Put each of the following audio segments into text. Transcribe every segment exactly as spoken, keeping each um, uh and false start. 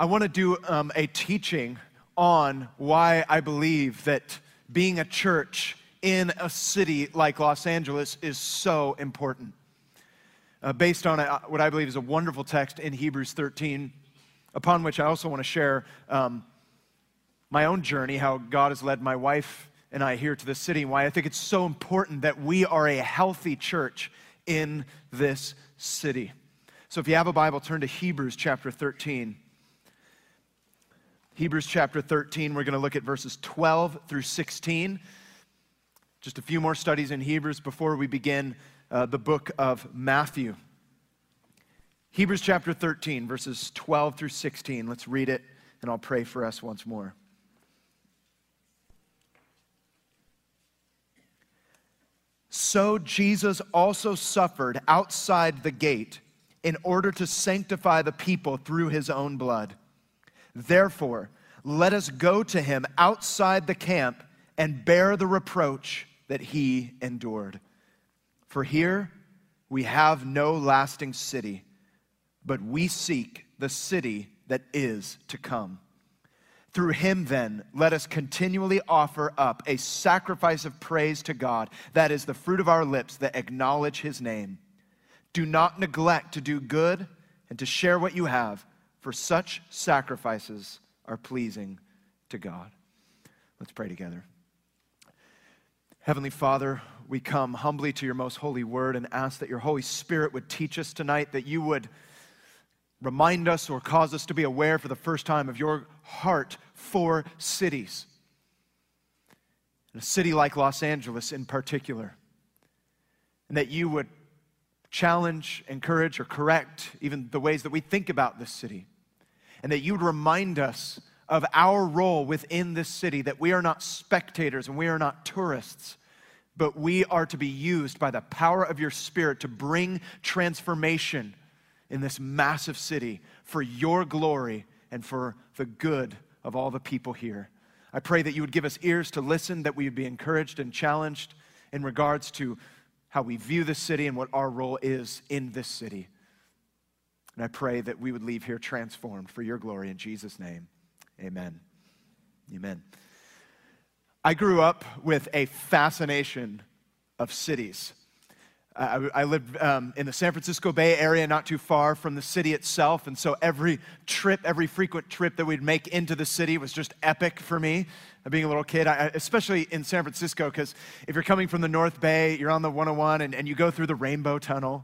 want to do um, a teaching on why I believe that being a church in a city like Los Angeles is so important. Uh, based on a, what I believe is a wonderful text in Hebrews thirteen, upon which I also want to share um, my own journey, how God has led my wife and I here to this city, and why I think it's so important that we are a healthy church in this city. So if you have a Bible, turn to Hebrews chapter thirteen. Hebrews chapter thirteen, we're going to look at verses twelve through sixteen. Just a few more studies in Hebrews before we begin uh, the book of Matthew. Hebrews chapter thirteen, verses twelve through sixteen. Let's read it, and I'll pray for us once more. So Jesus also suffered outside the gate in order to sanctify the people through his own blood. Therefore, let us go to him outside the camp and bear the reproach that he endured. For here we have no lasting city, but we seek the city that is to come. Through him, then, let us continually offer up a sacrifice of praise to God, that is the fruit of our lips that acknowledge his name. Do not neglect to do good and to share what you have, for such sacrifices are pleasing to God. Let's pray together. Heavenly Father, we come humbly to your most holy word and ask that your Holy Spirit would teach us tonight, that you would remind us or cause us to be aware for the first time of your heart for cities. And a city like Los Angeles in particular. And that you would challenge, encourage, or correct even the ways that we think about this city. And that you would remind us of our role within this city, that we are not spectators and we are not tourists, but we are to be used by the power of your Spirit to bring transformation in this massive city for your glory and for the good of all the people here. I pray that you would give us ears to listen, that we would be encouraged and challenged in regards to how we view this city and what our role is in this city. And I pray that we would leave here transformed for your glory in Jesus' name. Amen. Amen. I grew up with a fascination of cities. I, I lived um, in the San Francisco Bay Area, not too far from the city itself, and so every trip, every frequent trip that we'd make into the city was just epic for me. Being a little kid, I, especially in San Francisco, because if you're coming from the North Bay, you're on the one oh one, and, and you go through the Rainbow Tunnel.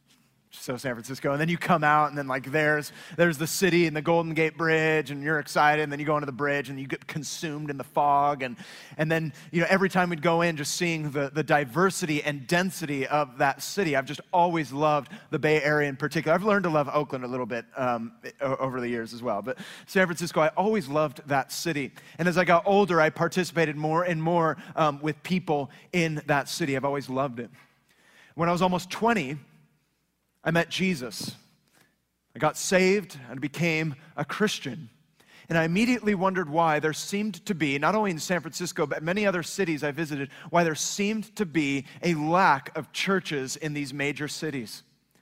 So San Francisco, and then you come out, and then like there's there's the city and the Golden Gate Bridge, and you're excited, and then you go into the bridge, and you get consumed in the fog, and and then you know every time we'd go in, just seeing the the diversity and density of that city. I've just always loved the Bay Area in particular. I've learned to love Oakland a little bit um, over the years as well, but San Francisco, I always loved that city. And as I got older, I participated more and more um, with people in that city. I've always loved it. When I was almost twenty. I met Jesus. I got saved and became a Christian. And I immediately wondered why there seemed to be, not only in San Francisco, but many other cities I visited, why there seemed to be a lack of churches in these major cities.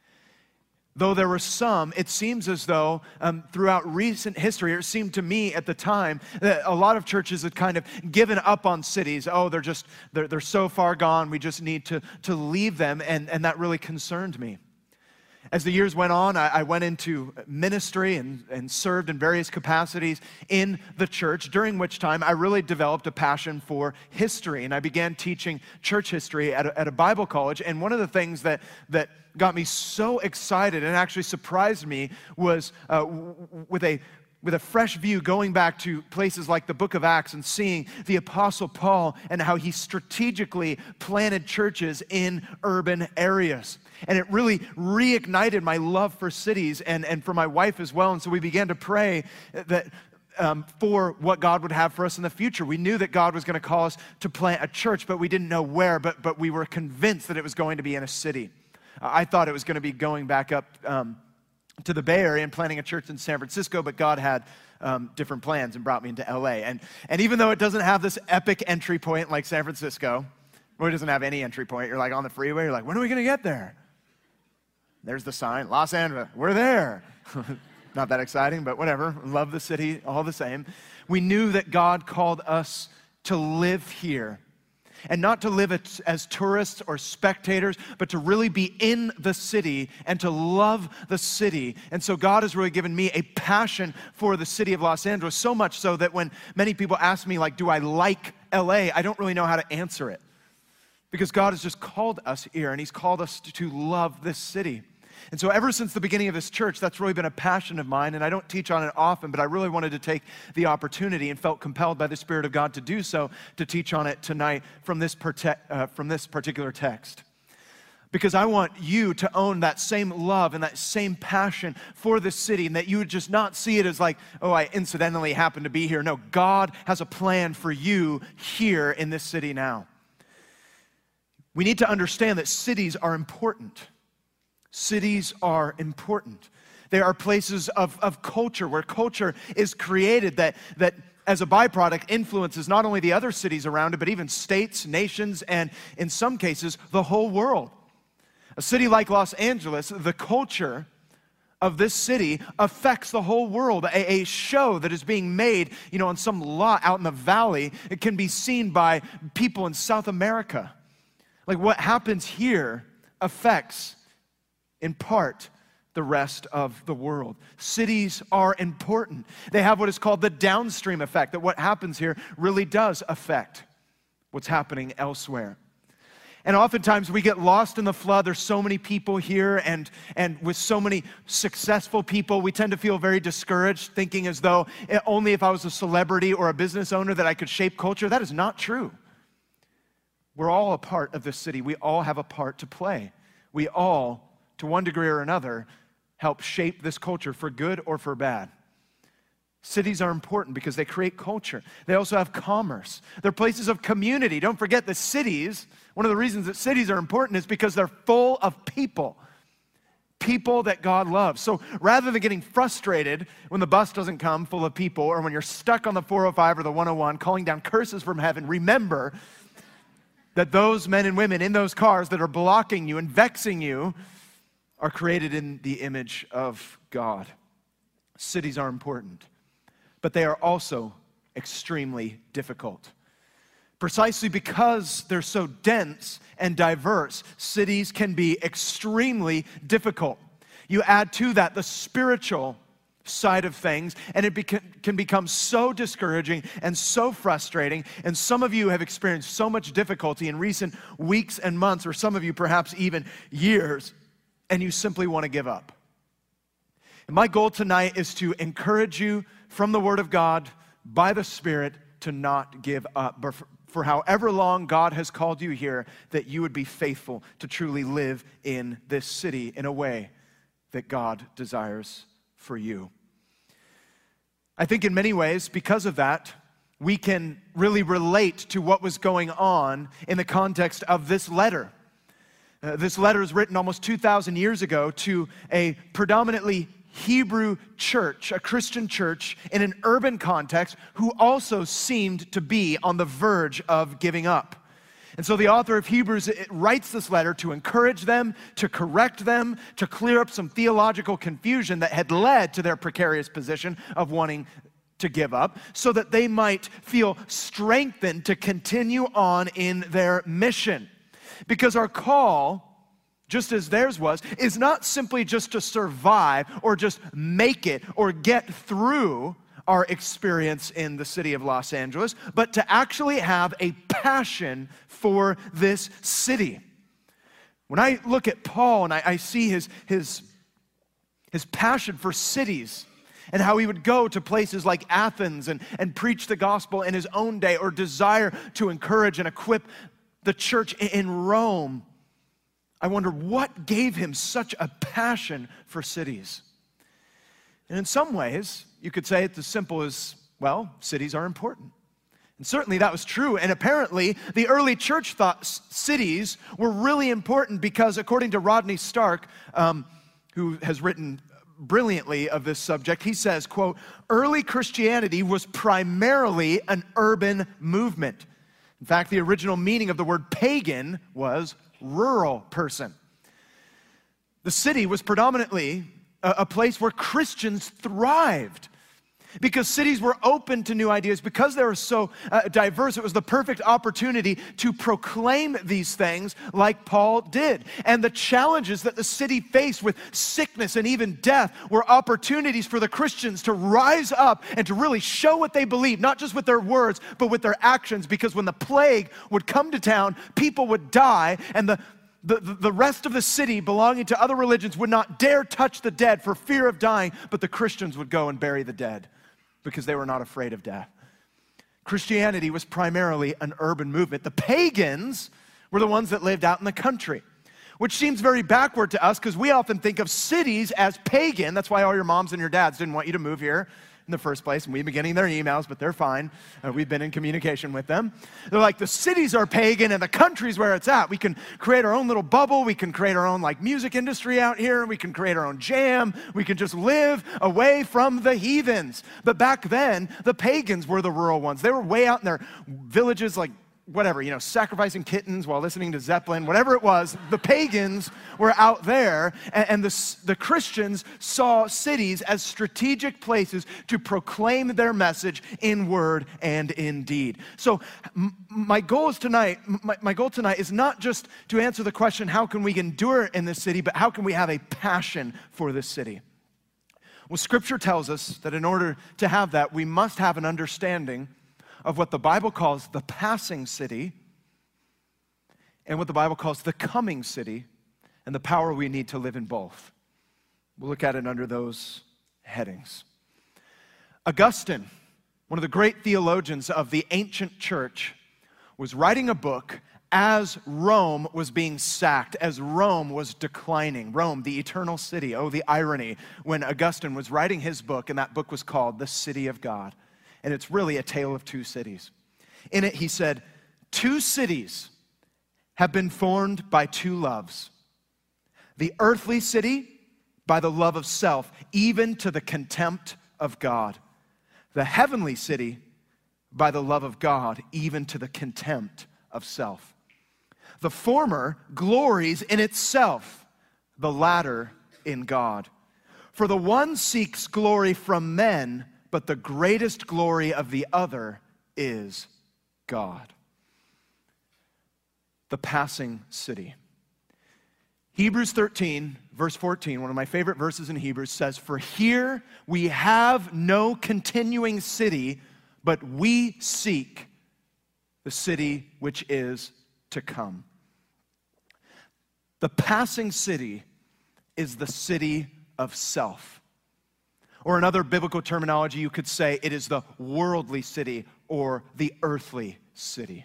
Though there were some, it seems as though um, throughout recent history, it seemed to me at the time that a lot of churches had kind of given up on cities. Oh, they're just, they're, they're so far gone, we just need to, to leave them, and, and that really concerned me. As the years went on, I, I went into ministry and, and served in various capacities in the church, during which time I really developed a passion for history, and I began teaching church history at a, at a Bible college. And one of the things that, that got me so excited and actually surprised me was uh, w- with a with a fresh view going back to places like the book of Acts and seeing the Apostle Paul and how he strategically planted churches in urban areas. And it really reignited my love for cities and, and for my wife as well. And so we began to pray that um, for what God would have for us in the future. We knew that God was going to call us to plant a church, but we didn't know where, but, but we were convinced that it was going to be in a city. Uh, I thought it was going to be going back up um, to the Bay Area and planting a church in San Francisco, but God had um, different plans and brought me into L A. And, and even though it doesn't have this epic entry point like San Francisco, or it doesn't have any entry point, you're like on the freeway, you're like, when are we going to get there? There's the sign, Los Angeles, we're there. Not that exciting, but whatever. Love the city all the same. We knew that God called us to live here. And not to live as, as tourists or spectators, but to really be in the city and to love the city. And so God has really given me a passion for the city of Los Angeles, so much so that when many people ask me, like, do I like L A, I don't really know how to answer it. Because God has just called us here, and he's called us to, to love this city. And so ever since the beginning of this church, that's really been a passion of mine, and I don't teach on it often, but I really wanted to take the opportunity and felt compelled by the Spirit of God to do so, to teach on it tonight from this, prote- uh, from this particular text. Because I want you to own that same love and that same passion for this city, and that you would just not see it as like, oh, I incidentally happen to be here. No, God has a plan for you here in this city now. We need to understand that cities are important. Cities are important. They are places of, of culture, where culture is created that, that as a byproduct influences not only the other cities around it, but even states, nations, and in some cases, the whole world. A city like Los Angeles, the culture of this city affects the whole world. A, a show that is being made, you know, on some lot out in the valley, it can be seen by people in South America. Like, what happens here affects, in part, the rest of the world. Cities are important. They have what is called the downstream effect, that what happens here really does affect what's happening elsewhere. And oftentimes we get lost in the flood. There's so many people here, and, and with so many successful people, we tend to feel very discouraged, thinking as though only if I was a celebrity or a business owner that I could shape culture. That is not true. We're all a part of this city. We all have a part to play. We all, to one degree or another, help shape this culture for good or for bad. Cities are important because they create culture. They also have commerce. They're places of community. Don't forget the cities. One of the reasons that cities are important is because they're full of people. People that God loves. So rather than getting frustrated when the bus doesn't come full of people, or when you're stuck on the four oh five or the one oh one calling down curses from heaven, remember that those men and women in those cars that are blocking you and vexing you are created in the image of God. Cities are important, but they are also extremely difficult. Precisely because they're so dense and diverse, cities can be extremely difficult. You add to that the spiritual side of things, and it beca- can become so discouraging and so frustrating. And some of you have experienced so much difficulty in recent weeks and months, or some of you perhaps even years, and you simply want to give up. And my goal tonight is to encourage you from the Word of God, by the Spirit, to not give up. But for, for however long God has called you here, that you would be faithful to truly live in this city in a way that God desires for you. I think in many ways, because of that, we can really relate to what was going on in the context of this letter. Uh, this letter is written almost two thousand years ago to a predominantly Hebrew church, a Christian church in an urban context, who also seemed to be on the verge of giving up. And so the author of Hebrews writes this letter to encourage them, to correct them, to clear up some theological confusion that had led to their precarious position of wanting to give up, so that they might feel strengthened to continue on in their mission. Because our call, just as theirs was, is not simply just to survive or just make it or get through our experience in the city of Los Angeles, but to actually have a passion for this city. When I look at Paul and I, I see his, his, his passion for cities, and how he would go to places like Athens and, and preach the gospel in his own day, or desire to encourage and equip the church in Rome, I wonder what gave him such a passion for cities. And in some ways, you could say it's as simple as, well, cities are important. And certainly that was true. And apparently, the early church thought cities were really important because, according to Rodney Stark, um, who has written brilliantly of this subject, he says, quote, "Early Christianity was primarily an urban movement. In fact, the original meaning of the word pagan was rural person. The city was predominantly a, a place where Christians thrived. Because cities were open to new ideas, because they were so uh, diverse, it was the perfect opportunity to proclaim these things like Paul did. And the challenges that the city faced with sickness and even death were opportunities for the Christians to rise up and to really show what they believe, not just with their words, but with their actions. Because when the plague would come to town, people would die, and the The, the rest of the city belonging to other religions would not dare touch the dead for fear of dying, but the Christians would go and bury the dead because they were not afraid of death. Christianity was primarily an urban movement. The pagans were the ones that lived out in the country, which seems very backward to us because we often think of cities as pagan. That's why all your moms and your dads didn't want you to move here in the first place, and we've been getting their emails, but they're fine. Uh, we've been in communication with them. They're like, the cities are pagan and the country's where it's at. We can create our own little bubble. We can create our own like music industry out here. We can create our own jam. We can just live away from the heathens. But back then, the pagans were the rural ones. They were way out in their villages, like whatever, you know, sacrificing kittens while listening to Zeppelin, whatever it was. The pagans were out there, and, and the, the Christians saw cities as strategic places to proclaim their message in word and in deed. So m- my goal is tonight, my, my goal tonight is not just to answer the question, how can we endure in this city, but how can we have a passion for this city? Well, Scripture tells us that in order to have that, we must have an understanding of what the Bible calls the passing city and what the Bible calls the coming city and the power we need to live in both. We'll look at it under those headings. Augustine, one of the great theologians of the ancient church, was writing a book as Rome was being sacked, as Rome was declining. Rome, the eternal city. Oh, the irony when Augustine was writing his book, and that book was called The City of God. And it's really a tale of two cities. In it, he said, two cities have been formed by two loves. The earthly city by the love of self, even to the contempt of God. The heavenly city by the love of God, even to the contempt of self. The former glories in itself, the latter in God. For the one seeks glory from men, but the greatest glory of the other is God. The passing city. Hebrews thirteen, verse fourteen, one of my favorite verses in Hebrews, says, "For here we have no continuing city, but we seek the city which is to come." The passing city is the city of self. Or in other biblical terminology, you could say it is the worldly city or the earthly city.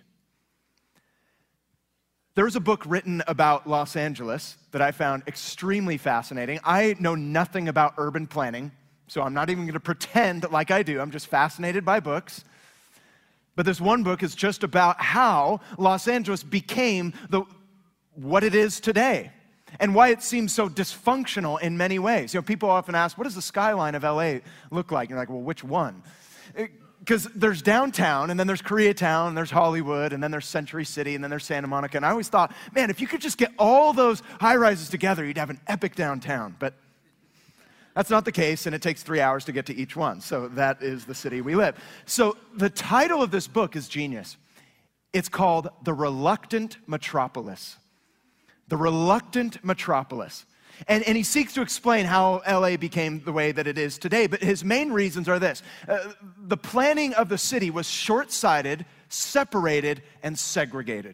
There was a book written about Los Angeles that I found extremely fascinating. I know nothing about urban planning, so I'm not even going to pretend like I do. I'm just fascinated by books. But this one book is just about how Los Angeles became the what it is today, and why it seems so dysfunctional in many ways. You know, people often ask, what does the skyline of L A look like? And you're like, well, which one? Because there's downtown, and then there's Koreatown, and there's Hollywood, and then there's Century City, and then there's Santa Monica. And I always thought, man, if you could just get all those high-rises together, you'd have an epic downtown. But that's not the case, and it takes three hours to get to each one. So that is the city we live. So the title of this book is genius. It's called The Reluctant Metropolis. The Reluctant Metropolis. And, and he seeks to explain how L A became the way that it is today. But his main reasons are this. Uh, the planning of the city was short-sighted, separated, and segregated.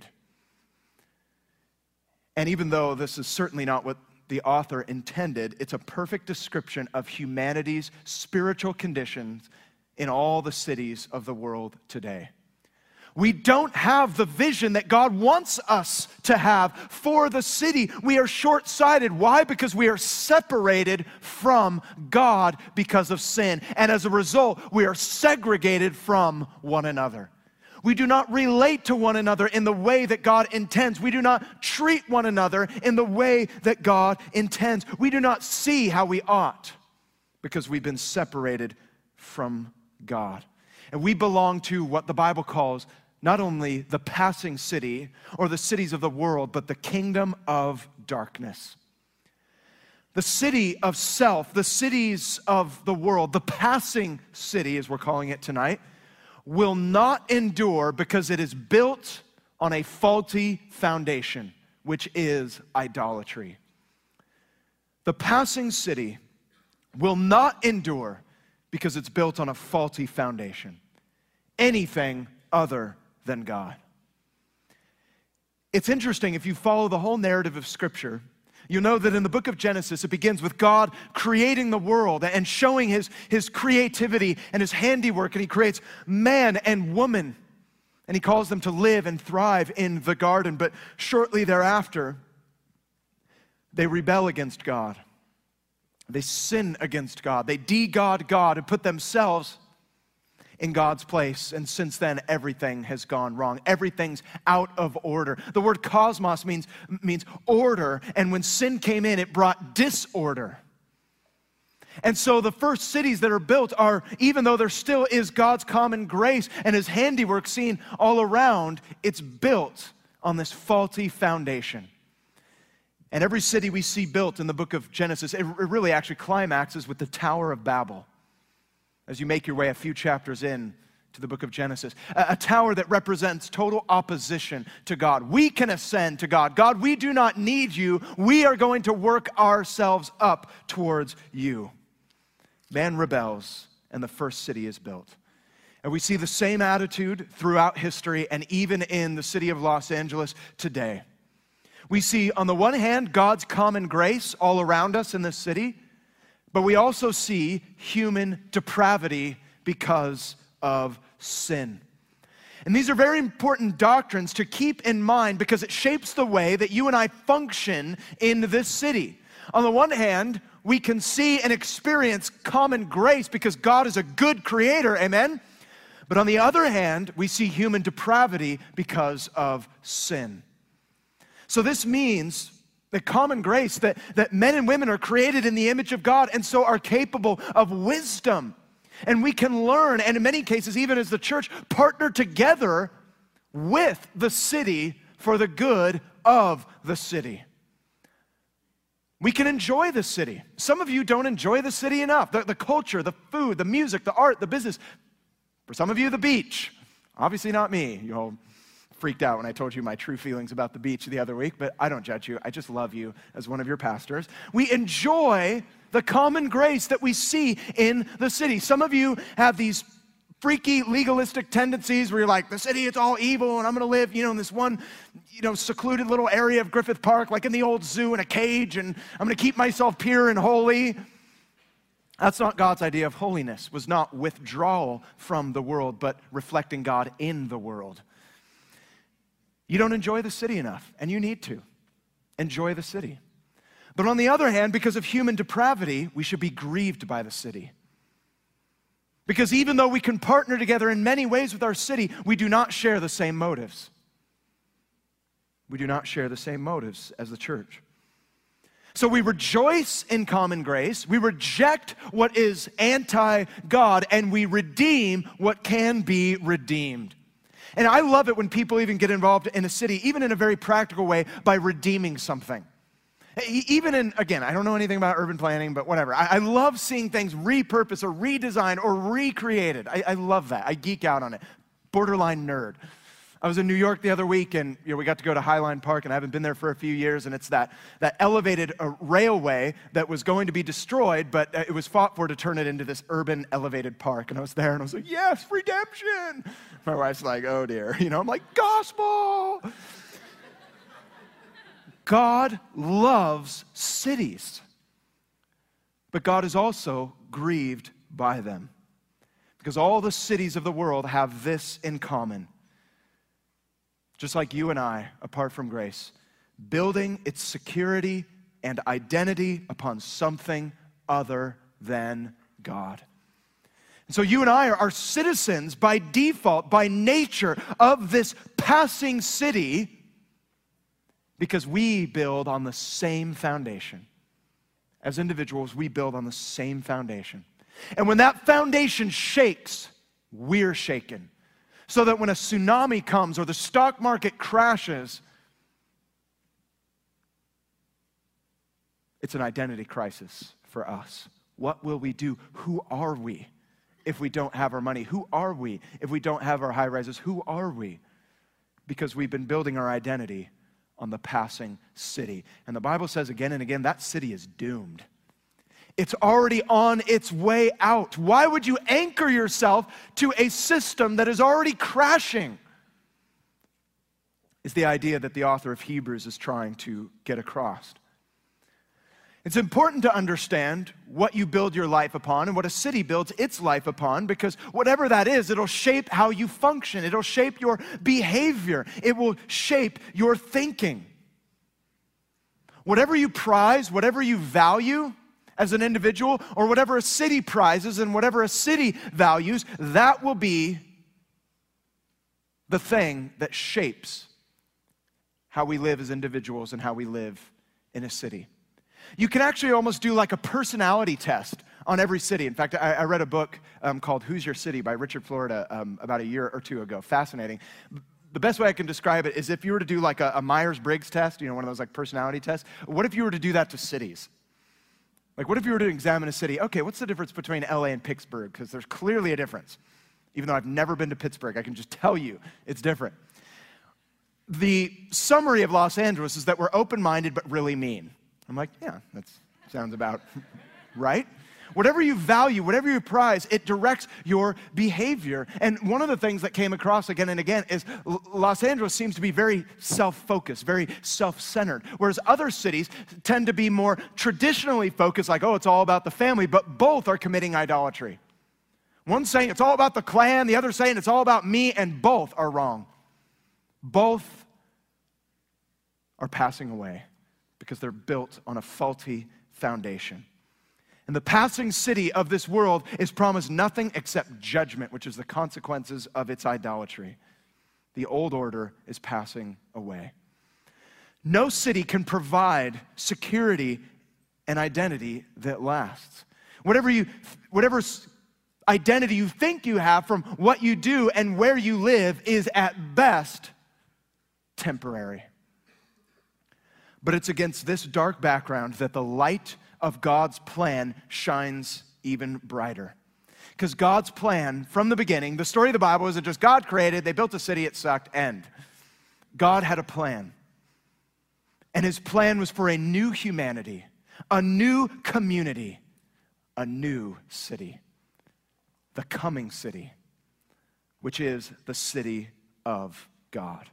And even though this is certainly not what the author intended, it's a perfect description of humanity's spiritual conditions in all the cities of the world today. We don't have the vision that God wants us to have for the city. We are short-sighted. Why? Because we are separated from God because of sin. And as a result, we are segregated from one another. We do not relate to one another in the way that God intends. We do not treat one another in the way that God intends. We do not see how we ought because we've been separated from God. And we belong to what the Bible calls not only the passing city or the cities of the world, but the kingdom of darkness. The city of self, the cities of the world, the passing city, as we're calling it tonight, will not endure because it is built on a faulty foundation, which is idolatry. The passing city will not endure because it's built on a faulty foundation. Anything other than God. It's interesting, if you follow the whole narrative of Scripture, you know that in the book of Genesis, it begins with God creating the world and showing his, his creativity and his handiwork, and he creates man and woman, and he calls them to live and thrive in the garden. But shortly thereafter, they rebel against God. They sin against God. They de-God God and put themselves in God's place. And since then, everything has gone wrong. Everything's out of order. The word cosmos means, means order. And when sin came in, it brought disorder. And so the first cities that are built are, even though there still is God's common grace and his handiwork seen all around, it's built on this faulty foundation. And every city we see built in the book of Genesis, it really actually climaxes with the Tower of Babel. As you make your way a few chapters in to the book of Genesis, a, a tower that represents total opposition to God. We can ascend to God. God, we do not need you. We are going to work ourselves up towards you. Man rebels, and the first city is built. And we see the same attitude throughout history and even in the city of Los Angeles today. We see, on the one hand, God's common grace all around us in this city, but we also see human depravity because of sin. And these are very important doctrines to keep in mind because it shapes the way that you and I function in this city. On the one hand, we can see and experience common grace because God is a good creator, amen? But on the other hand, we see human depravity because of sin. So this means that common grace, that, that men and women are created in the image of God and so are capable of wisdom. And we can learn, and in many cases, even as the church, partner together with the city for the good of the city. We can enjoy the city. Some of you don't enjoy the city enough. The, the culture, the food, the music, the art, the business. For some of you, the beach. Obviously not me. You all freaked out when I told you my true feelings about the beach the other week, but I don't judge you. I just love you as one of your pastors. We enjoy the common grace that we see in the city. Some of you have these freaky legalistic tendencies where you're like, the city, it's all evil, and I'm going to live, you know, in this one, you know, secluded little area of Griffith Park, like in the old zoo in a cage, and I'm going to keep myself pure and holy. That's not God's idea of holiness. It was not withdrawal from the world, but reflecting God in the world. You don't enjoy the city enough, and you need to. Enjoy the city. But on the other hand, because of human depravity, we should be grieved by the city. Because even though we can partner together in many ways with our city, we do not share the same motives. We do not share the same motives as the church. So we rejoice in common grace, we reject what is anti-God, and we redeem what can be redeemed. And I love it when people even get involved in a city, even in a very practical way, by redeeming something. Even in, again, I don't know anything about urban planning, but whatever. I, I love seeing things repurposed or redesigned or recreated. I, I love that. I geek out on it. Borderline nerd. I was in New York the other week, and you know, we got to go to Highline Park, and I haven't been there for a few years, and it's that, that elevated uh, railway that was going to be destroyed, but uh, it was fought for to turn it into this urban elevated park. And I was there, and I was like, yes, redemption. My wife's like, oh dear. You know, I'm like, gospel. God loves cities, but God is also grieved by them because all the cities of the world have this in common. Just like you and I, apart from grace, building its security and identity upon something other than God. And so you and I are, are citizens by default, by nature, of this passing city because we build on the same foundation. As individuals, we build on the same foundation. And when that foundation shakes, we're shaken. So that when a tsunami comes or the stock market crashes, It's an identity crisis for us. What will we do? Who are we if we don't have our money? Who are we if we don't have our high rises? Who are we? Because we've been building our identity on the passing city. And the Bible says again and again, that city is doomed. It's already on its way out. Why would you anchor yourself to a system that is already crashing? Is the idea that the author of Hebrews is trying to get across. It's important to understand what you build your life upon and what a city builds its life upon, because whatever that is, it'll shape how you function. It'll shape your behavior. It will shape your thinking. Whatever you prize, whatever you value as an individual, or whatever a city prizes and whatever a city values, that will be the thing that shapes how we live as individuals and how we live in a city. You can actually almost do like a personality test on every city. In fact, I, I read a book um, called Who's Your City by Richard Florida um, about a year or two ago. Fascinating. The best way I can describe it is if you were to do like a, a Myers-Briggs test, you know, one of those like personality tests, what if you were to do that to cities? Like what if you were to examine a city? Okay, what's the difference between L A and Pittsburgh? Because there's clearly a difference. Even though I've never been to Pittsburgh, I can just tell you it's different. The summary of Los Angeles is that we're open-minded but really mean. I'm like, yeah, that sounds about right. Whatever you value, whatever you prize, it directs your behavior. And one of the things that came across again and again is Los Angeles seems to be very self-focused, very self-centered, whereas other cities tend to be more traditionally focused, like, oh, it's all about the family, but both are committing idolatry. One's saying it's all about the clan, the other saying it's all about me, and both are wrong. Both are passing away because they're built on a faulty foundation. And the passing city of this world is promised nothing except judgment, which is the consequences of its idolatry. The old order is passing away. No city can provide security and identity that lasts. Whatever you, whatever identity you think you have from what you do and where you live is at best temporary. But it's against this dark background that the light of God's plan shines even brighter. Because God's plan from the beginning, the story of the Bible isn't just God created, they built a city, it sucked, end. God had a plan. And his plan was for a new humanity, a new community, a new city. The coming city, which is the city of God.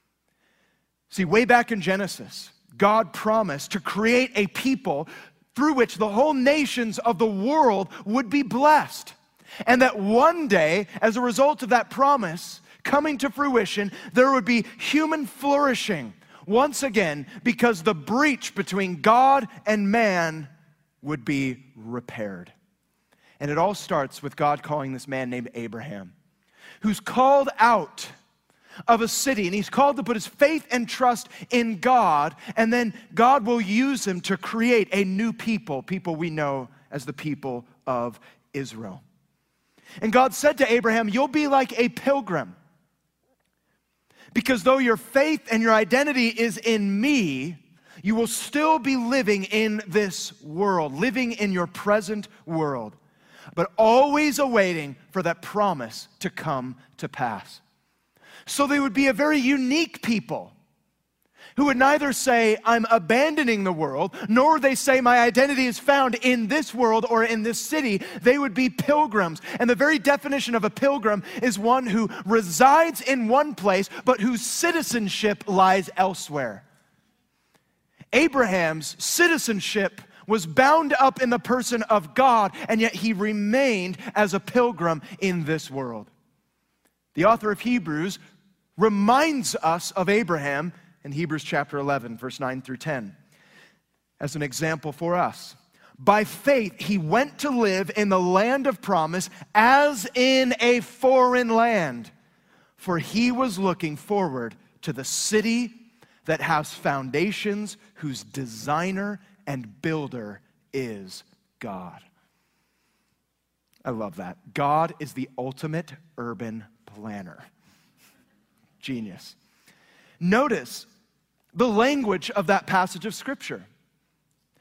See, way back in Genesis, God promised to create a people through which the whole nations of the world would be blessed. And that one day, as a result of that promise coming to fruition, there would be human flourishing once again because the breach between God and man would be repaired. And it all starts with God calling this man named Abraham, who's called out of a city, and he's called to put his faith and trust in God, and then God will use him to create a new people, people we know as the people of Israel. And God said to Abraham, you'll be like a pilgrim, because though your faith and your identity is in me, you will still be living in this world, living in your present world, but always awaiting for that promise to come to pass. So they would be a very unique people who would neither say, I'm abandoning the world, nor would they say, my identity is found in this world or in this city. They would be pilgrims. And the very definition of a pilgrim is one who resides in one place, but whose citizenship lies elsewhere. Abraham's citizenship was bound up in the person of God, and yet he remained as a pilgrim in this world. The author of Hebrews reminds us of Abraham in Hebrews chapter eleven, verse nine through ten, as an example for us. By faith, he went to live in the land of promise as in a foreign land, for he was looking forward to the city that has foundations, whose designer and builder is God. I love that. God is the ultimate urban planner. Genius. Notice the language of that passage of Scripture.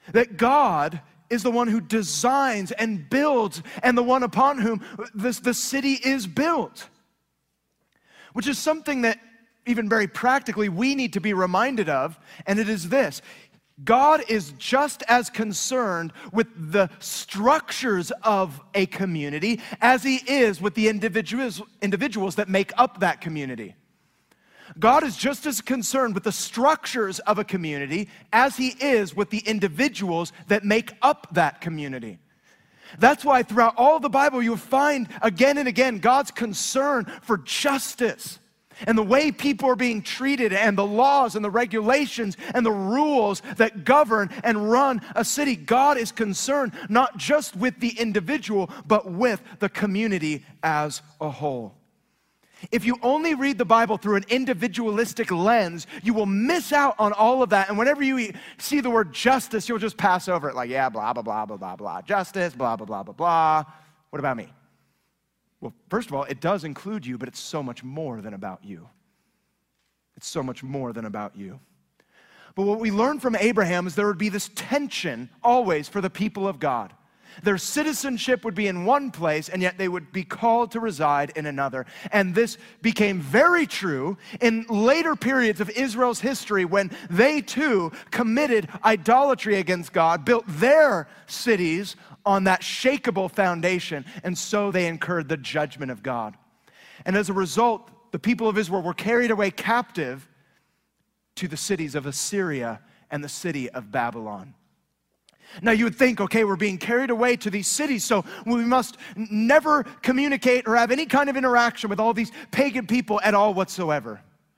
That God is the one who designs and builds and the one upon whom this, the city is built. Which is something that even very practically we need to be reminded of, and it is this. God is just as concerned with the structures of a community as he is with the individuals, individuals that make up that community. God is just as concerned with the structures of a community as he is with the individuals that make up that community. That's why throughout all the Bible you'll find again and again God's concern for justice and the way people are being treated and the laws and the regulations and the rules that govern and run a city. God is concerned not just with the individual, but with the community as a whole. If you only read the Bible through an individualistic lens, you will miss out on all of that. And whenever you see the word justice, you'll just pass over it like, yeah, blah, blah, blah, blah, blah, blah. Justice, blah, blah, blah, blah, blah. What about me? Well, first of all, it does include you, but it's so much more than about you. It's so much more than about you. But what we learn from Abraham is there would be this tension always for the people of God. Their citizenship would be in one place, and yet they would be called to reside in another. And this became very true in later periods of Israel's history when they too committed idolatry against God, built their cities on that shakable foundation, and so they incurred the judgment of God. And as a result, the people of Israel were carried away captive to the cities of Assyria and the city of Babylon. Now you would think, okay, we're being carried away to these cities, so we must never communicate or have any kind of interaction with all these pagan people at all whatsoever.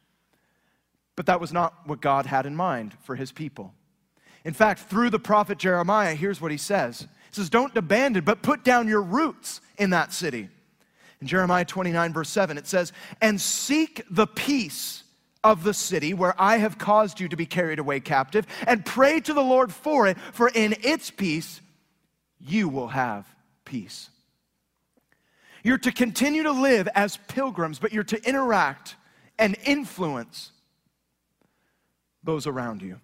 But that was not what God had in mind for his people. In fact, through the prophet Jeremiah, here's what he says. He says, don't abandon, but put down your roots in that city. In Jeremiah twenty-nine, verse seven, it says, and seek the peace of the city where I have caused you to be carried away captive, and pray to the Lord for it, for in its peace you will have peace. You're to continue to live as pilgrims, but you're to interact and influence those around you.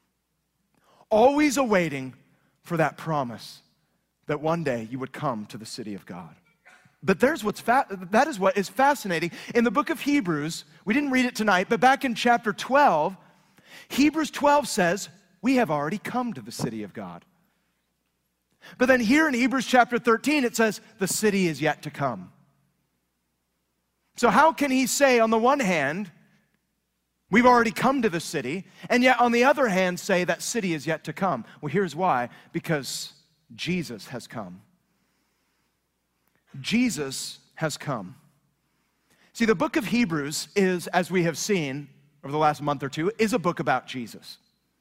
Always awaiting for that promise that one day you would come to the city of God. But there's what's fa- that is what is fascinating. In the book of Hebrews, we didn't read it tonight, but back in chapter twelve, Hebrews twelve says, we have already come to the city of God. But then here in Hebrews chapter thirteen, it says, the city is yet to come. So how can he say, on the one hand, we've already come to the city, and yet on the other hand say that city is yet to come? Well, here's why. Because Jesus has come. Jesus has come. See, the book of Hebrews is, as we have seen over the last month or two, is a book about Jesus.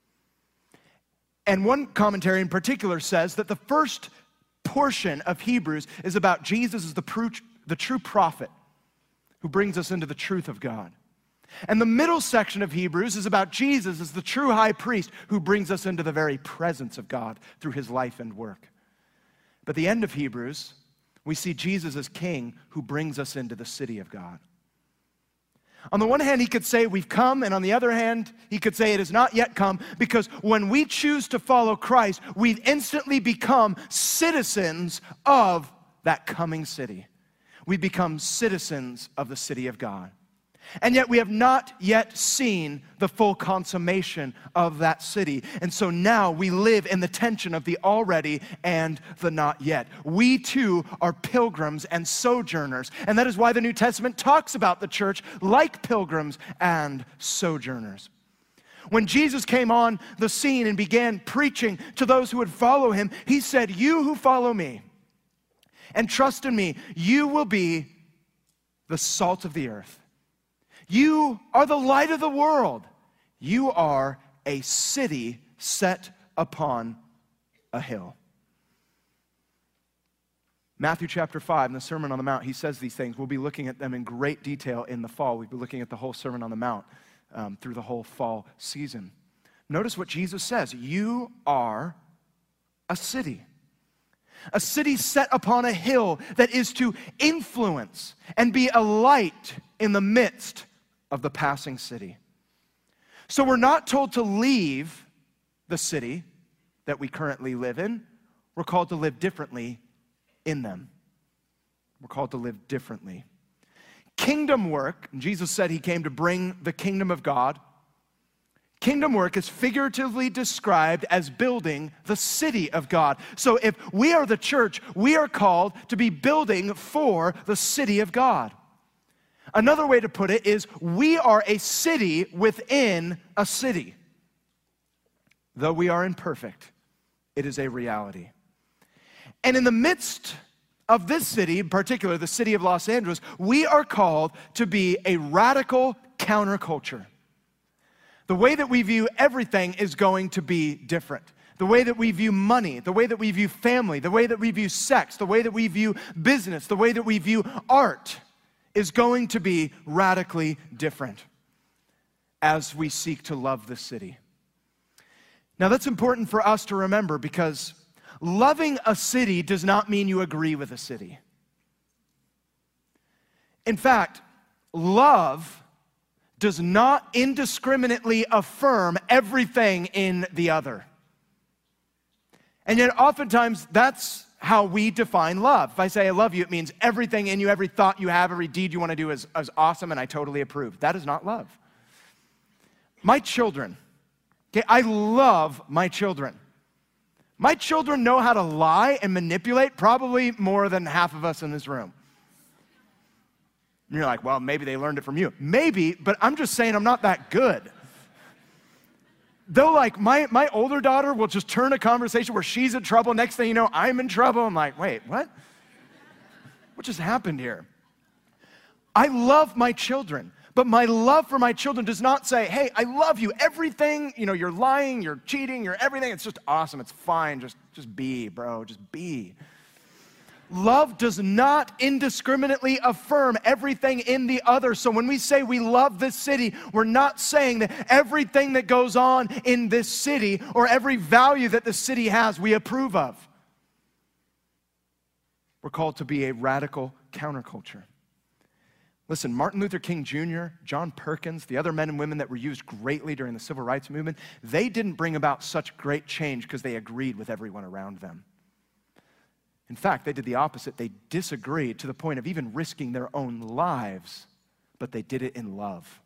And one commentary in particular says that the first portion of Hebrews is about Jesus as the, pr- the true prophet who brings us into the truth of God. And the middle section of Hebrews is about Jesus as the true high priest who brings us into the very presence of God through his life and work. But the end of Hebrews, we see Jesus as king who brings us into the city of God. On the one hand, he could say we've come, and on the other hand, he could say it has not yet come, because when we choose to follow Christ, we've instantly become citizens of that coming city. We become citizens of the city of God. And yet we have not yet seen the full consummation of that city. And so now we live in the tension of the already and the not yet. We too are pilgrims and sojourners. And that is why the New Testament talks about the church like pilgrims and sojourners. When Jesus came on the scene and began preaching to those who would follow him, he said, you who follow me and trust in me, you will be the salt of the earth. You are the light of the world. You are a city set upon a hill. Matthew chapter five, in the Sermon on the Mount, he says these things. We'll be looking at them in great detail in the fall. We'll be looking at the whole Sermon on the Mount um, through the whole fall season. Notice what Jesus says. You are a city. A city set upon a hill that is to influence and be a light in the midst of the passing city. So we're not told to leave the city. that we currently live in, we're called to live differently in them. We're called to live differently. Kingdom work, and Jesus said he came to bring the kingdom of God. Kingdom work is figuratively described as building the city of God. So if we are the church, we are called to be building for the city of God. Another way to put it is we are a city within a city. Though we are imperfect, it is a reality. And in the midst of this city, in particular the city of Los Angeles, we are called to be a radical counterculture. The way that we view everything is going to be different. The way that we view money, the way that we view family, the way that we view sex, the way that we view business, the way that we view art is going to be radically different as we seek to love the city. Now that's important for us to remember because loving a city does not mean you agree with a city. In fact, love does not indiscriminately affirm everything in the other. And yet oftentimes that's how we define love. If I say I love you, it means everything in you, every thought you have, every deed you want to do is, is awesome and I totally approve. That is not love. My children, okay, I love my children. My children know how to lie and manipulate probably more than half of us in this room. And you're like, well, maybe they learned it from you. Maybe, but I'm just saying I'm not that good. Though, like, my, my older daughter will just turn a conversation where she's in trouble. Next thing you know, I'm in trouble. I'm like, wait, what? What just happened here? I love my children, but my love for my children does not say, hey, I love you. Everything, you know, you're lying, you're cheating, you're everything. It's just awesome. It's fine. Just, just be, bro. Just be. Love does not indiscriminately affirm everything in the other. So when we say we love this city, we're not saying that everything that goes on in this city or every value that the city has, we approve of. We're called to be a radical counterculture. Listen, Martin Luther King Junior, John Perkins, the other men and women that were used greatly during the civil rights movement, they didn't bring about such great change because they agreed with everyone around them. In fact, they did the opposite. They disagreed to the point of even risking their own lives, but they did it in love.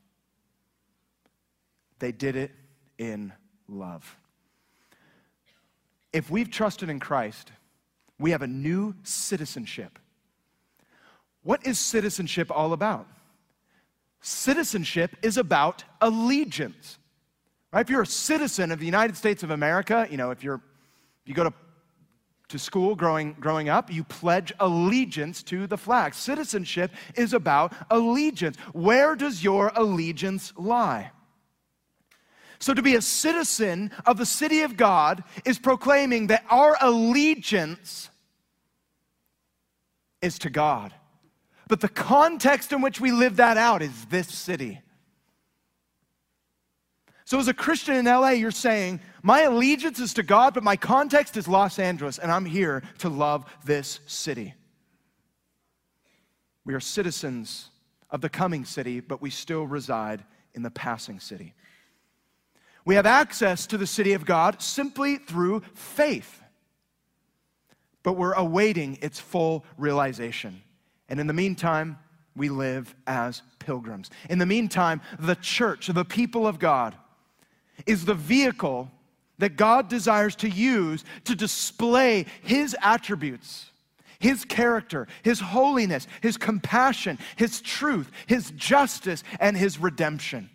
They did it in love. If we've trusted in Christ, we have a new citizenship. What is citizenship all about? Citizenship is about allegiance. Right? If you're a citizen of the United States of America, you know, if you're if you go to to school growing, growing up, you pledge allegiance to the flag. Citizenship is about allegiance. Where does your allegiance lie? So to be a citizen of the city of God is proclaiming that our allegiance is to God. But the context in which we live that out is this city. So as a Christian in L A, you're saying, my allegiance is to God, but my context is Los Angeles, and I'm here to love this city. We are citizens of the coming city, but we still reside in the passing city. We have access to the city of God simply through faith, but we're awaiting its full realization. And in the meantime, we live as pilgrims. In the meantime, the church, the people of God, is the vehicle that God desires to use to display His attributes, His character, His holiness, His compassion, His truth, His justice, and His redemption.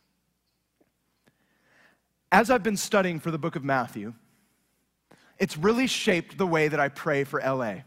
As I've been studying for the book of Matthew, it's really shaped the way that I pray for L A.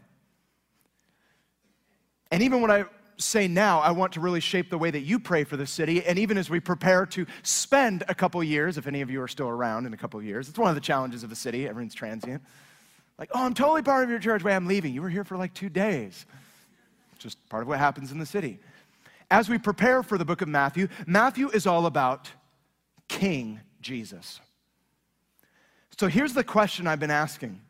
And even when I say now, I want to really shape the way that you pray for the city, and even as we prepare to spend a couple years, if any of you are still around in a couple years, it's one of the challenges of the city, everyone's transient. Like, oh, I'm totally part of your church, wait, I'm leaving. You were here for like two days. Just part of what happens in the city. As we prepare for the book of Matthew, Matthew is all about King Jesus. So here's the question I've been asking.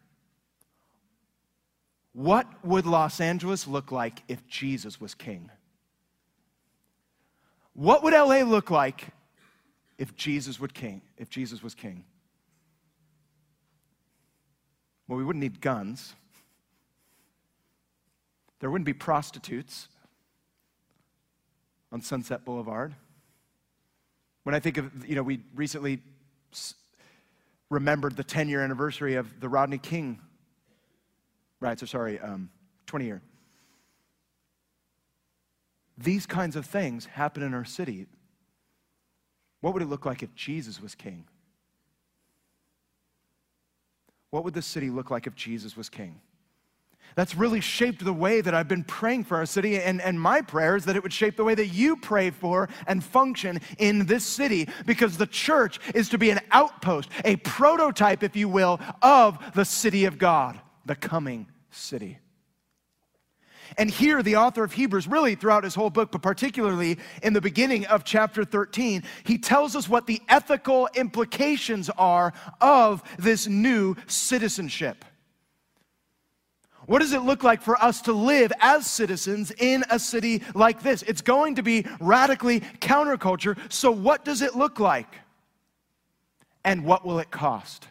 What would Los Angeles look like if Jesus was king? What would L A look like if Jesus would king, if Jesus was king? Well, we wouldn't need guns. There wouldn't be prostitutes on Sunset Boulevard. When I think of, you know, we recently remembered the ten-year anniversary of the Rodney King riots, or sorry, um, twenty-year. These kinds of things happen in our city. What would it look like if Jesus was king? What would the city look like if Jesus was king? That's really shaped the way that I've been praying for our city, and, and my prayer is that it would shape the way that you pray for and function in this city, because the church is to be an outpost, a prototype, if you will, of the city of God, the coming city. And here, the author of Hebrews, really throughout his whole book, but particularly in the beginning of chapter thirteen, he tells us what the ethical implications are of this new citizenship. What does it look like for us to live as citizens in a city like this? It's going to be radically counterculture. So what does it look like? And what will it cost?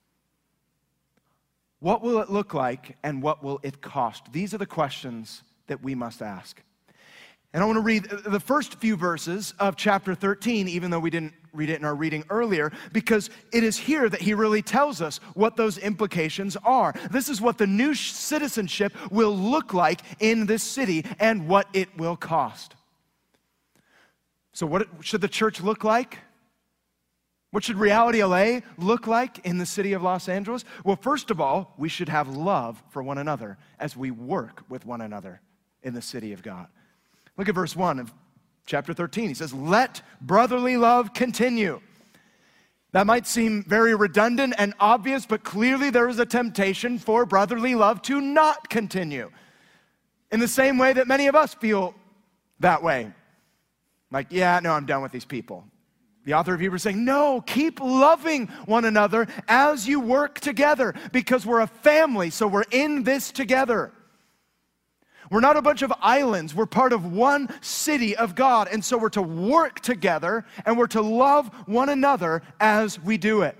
What will it look like and what will it cost? These are the questions that we must ask. And I want to read the first few verses of chapter thirteen, even though we didn't read it in our reading earlier, because it is here that he really tells us what those implications are. This is what the new citizenship will look like in this city and what it will cost. So what should the church look like? What should Reality L A look like in the city of Los Angeles? Well, first of all, we should have love for one another as we work with one another in the city of God. Look at verse one of chapter thirteen. He says, "Let brotherly love continue." That might seem very redundant and obvious, but clearly there is a temptation for brotherly love to not continue. In the same way that many of us feel that way. Like, yeah, no, I'm done with these people. The author of Hebrews is saying, no, keep loving one another as you work together, because we're a family, so we're in this together. We're not a bunch of islands. We're part of one city of God, and so we're to work together, and we're to love one another as we do it.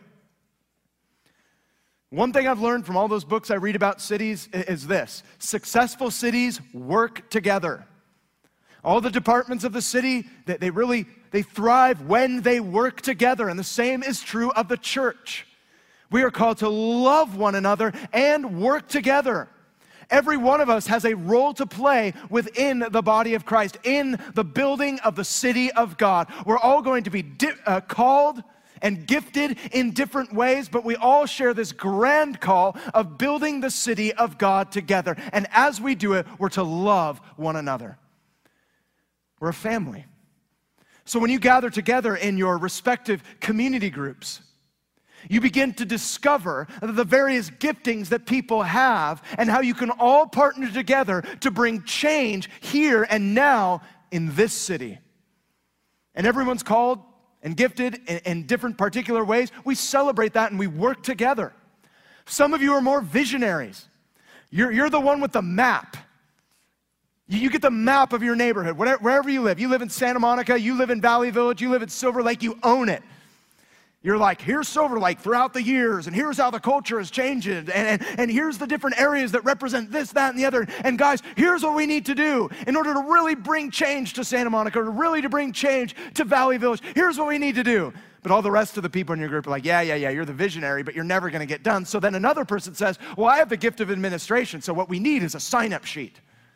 One thing I've learned from all those books I read about cities is this: successful cities work together. All the departments of the city, they really, they thrive when they work together. And the same is true of the church. We are called to love one another and work together. Every one of us has a role to play within the body of Christ, in the building of the city of God. We're all going to be di- uh, called and gifted in different ways, but we all share this grand call of building the city of God together. And as we do it, we're to love one another. We're a family. So when you gather together in your respective community groups, you begin to discover the various giftings that people have and how you can all partner together to bring change here and now in this city. And everyone's called and gifted in, in different particular ways. We celebrate that and we work together. Some of you are more visionaries. You're, you're the one with the map. You get the map of your neighborhood, wherever you live. You live in Santa Monica, you live in Valley Village, you live in Silver Lake, you own it. You're like, here's Silver Lake throughout the years, and here's how the culture is changing, and, and, and here's the different areas that represent this, that, and the other. And guys, here's what we need to do in order to really bring change to Santa Monica, or really to bring change to Valley Village. Here's what we need to do. But all the rest of the people in your group are like, yeah, yeah, yeah, you're the visionary, but you're never going to get done. So then another person says, well, I have the gift of administration, so what we need is a sign-up sheet.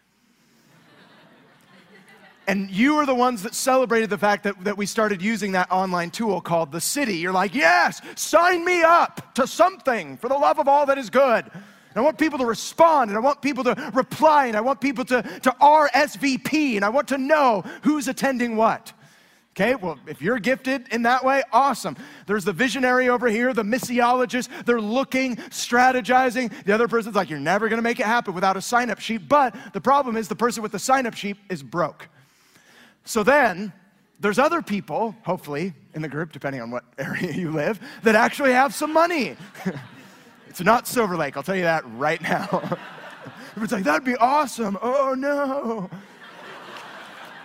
And you are the ones that celebrated the fact that, that we started using that online tool called The City. You're like, yes, sign me up to something for the love of all that is good. And I want people to respond, and I want people to reply, and I want people to, to R S V P, and I want to know who's attending what. Okay, well, if you're gifted in that way, awesome. There's the visionary over here, the missiologist. They're looking, strategizing. The other person's like, you're never going to make it happen without a sign-up sheet. But the problem is the person with the sign-up sheet is broke. So then, there's other people, hopefully, in the group, depending on what area you live, that actually have some money. It's not Silver Lake, I'll tell you that right now. It's like, that'd be awesome. Oh, no.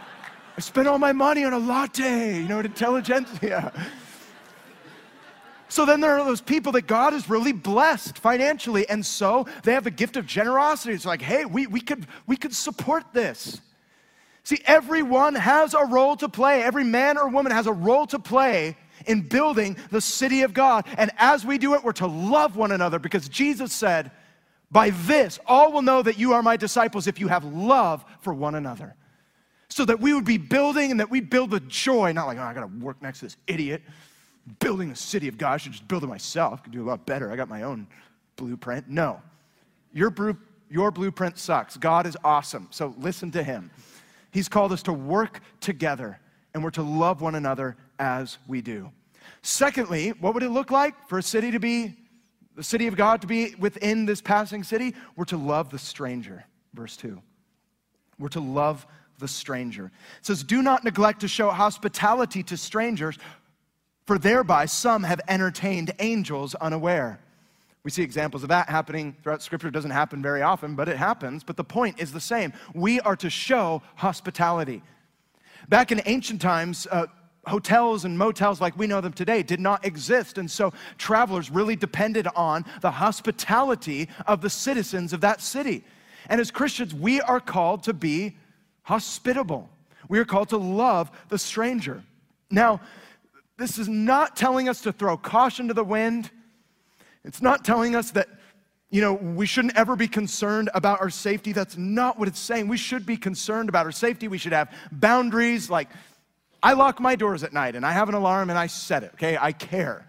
I spent all my money on a latte, you know, at Intelligentsia. So then there are those people that God has really blessed financially, and so they have a gift of generosity. It's like, hey, we, we, could, we could support this. See, everyone has a role to play. Every man or woman has a role to play in building the city of God. And as we do it, we're to love one another, because Jesus said, by this, all will know that you are my disciples if you have love for one another. So that we would be building, and that we build with joy, not like, oh, I got to work next to this idiot. Building the city of God, I should just build it myself. I could do a lot better. I got my own blueprint. No. Your, bru- your blueprint sucks. God is awesome, so listen to him. He's called us to work together, and we're to love one another as we do. Secondly, what would it look like for a city to be, the city of God to be within this passing city? We're to love the stranger, verse two. We're to love the stranger. It says, do not neglect to show hospitality to strangers, for thereby some have entertained angels unaware. We see examples of that happening throughout Scripture. It doesn't happen very often, but it happens. But the point is the same. We are to show hospitality. Back in ancient times, uh, hotels and motels like we know them today did not exist. And so travelers really depended on the hospitality of the citizens of that city. And as Christians, we are called to be hospitable. We are called to love the stranger. Now, this is not telling us to throw caution to the wind. It's not telling us that, you know, we shouldn't ever be concerned about our safety. That's not what it's saying. We should be concerned about our safety. We should have boundaries. Like, I lock my doors at night, and I have an alarm, and I set it, okay? I care.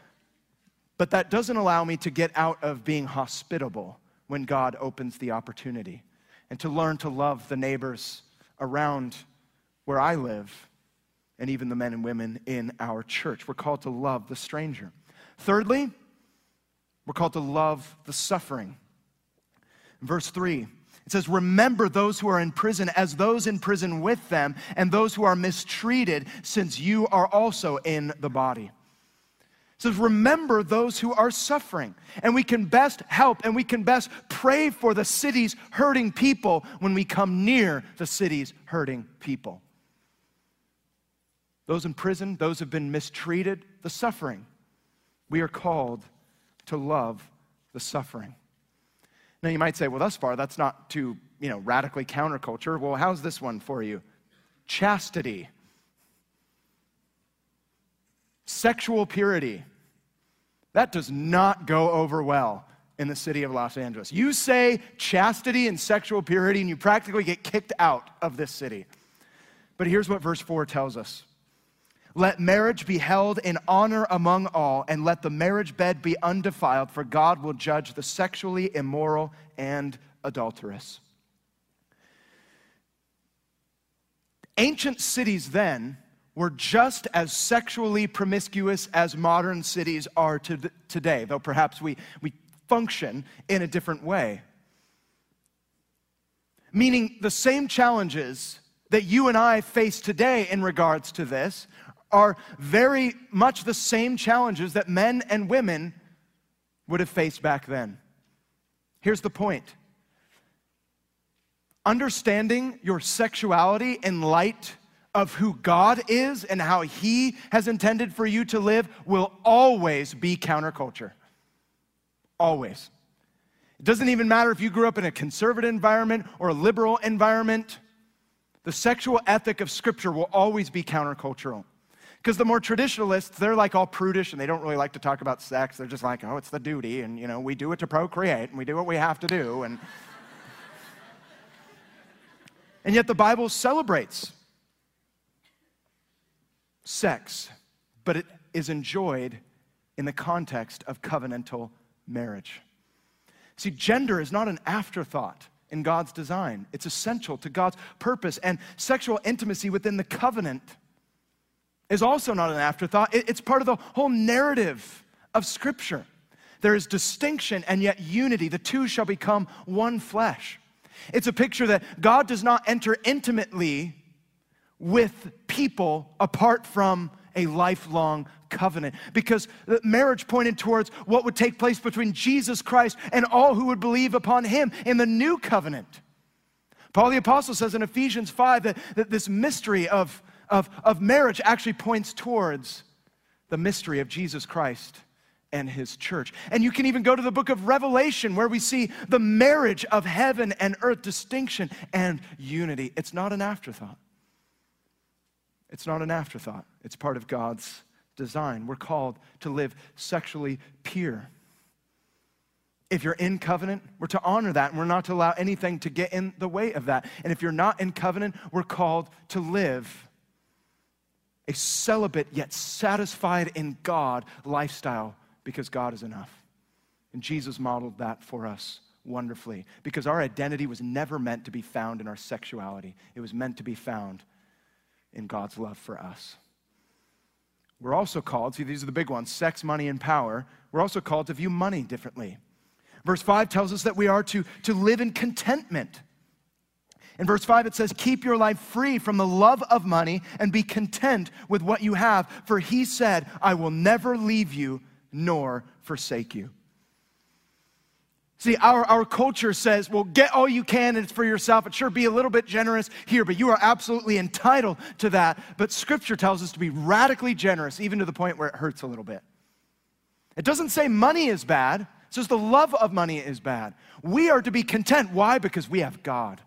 But that doesn't allow me to get out of being hospitable when God opens the opportunity, and to learn to love the neighbors around where I live, and even the men and women in our church. We're called to love the stranger. Thirdly, we're called to love the suffering. In verse three, it says, remember those who are in prison as those in prison with them, and those who are mistreated, since you are also in the body. It says, remember those who are suffering. And we can best help, and we can best pray for the city's hurting people when we come near the city's hurting people. Those in prison, those who have been mistreated, the suffering. We are called to love the suffering. Now you might say, well, thus far, that's not too, you know, radically counterculture. Well, how's this one for you? Chastity. Sexual purity. That does not go over well in the city of Los Angeles. You say chastity and sexual purity, and you practically get kicked out of this city. But here's what verse four tells us. Let marriage be held in honor among all, and let the marriage bed be undefiled, for God will judge the sexually immoral and adulterous. Ancient cities then were just as sexually promiscuous as modern cities are to today, though perhaps we, we function in a different way. Meaning the same challenges that you and I face today in regards to this are very much the same challenges that men and women would have faced back then. Here's the point. Understanding your sexuality in light of who God is and how He has intended for you to live will always be counterculture. Always. It doesn't even matter if you grew up in a conservative environment or a liberal environment. The sexual ethic of Scripture will always be countercultural. Because the more traditionalists, they're like all prudish and they don't really like to talk about sex. They're just like, oh, it's the duty, and you know, we do it to procreate, and we do what we have to do. And, and yet the Bible celebrates sex, but it is enjoyed in the context of covenantal marriage. See, gender is not an afterthought in God's design. It's essential to God's purpose, and sexual intimacy within the covenant is also not an afterthought. It's part of the whole narrative of Scripture. There is distinction and yet unity. The two shall become one flesh. It's a picture that God does not enter intimately with people apart from a lifelong covenant, because marriage pointed towards what would take place between Jesus Christ and all who would believe upon Him in the new covenant. Paul the Apostle says in Ephesians five that, that this mystery of Of, of marriage actually points towards the mystery of Jesus Christ and his church. And you can even go to the book of Revelation where we see the marriage of heaven and earth, distinction and unity. It's not an afterthought. It's not an afterthought. It's part of God's design. We're called to live sexually pure. If you're in covenant, we're to honor that, and we're not to allow anything to get in the way of that. And if you're not in covenant, we're called to live a celibate yet satisfied in God lifestyle, because God is enough. And Jesus modeled that for us wonderfully, because our identity was never meant to be found in our sexuality. It was meant to be found in God's love for us. We're also called, see, these are the big ones, sex, money, and power. We're also called to view money differently. Verse five tells us that we are to, to live in contentment. In verse five, it says, keep your life free from the love of money and be content with what you have. For he said, I will never leave you nor forsake you. See, our, our culture says, well, get all you can and it's for yourself. And sure, be a little bit generous here, but you are absolutely entitled to that. But Scripture tells us to be radically generous, even to the point where it hurts a little bit. It doesn't say money is bad. It says the love of money is bad. We are to be content. Why? Because we have God.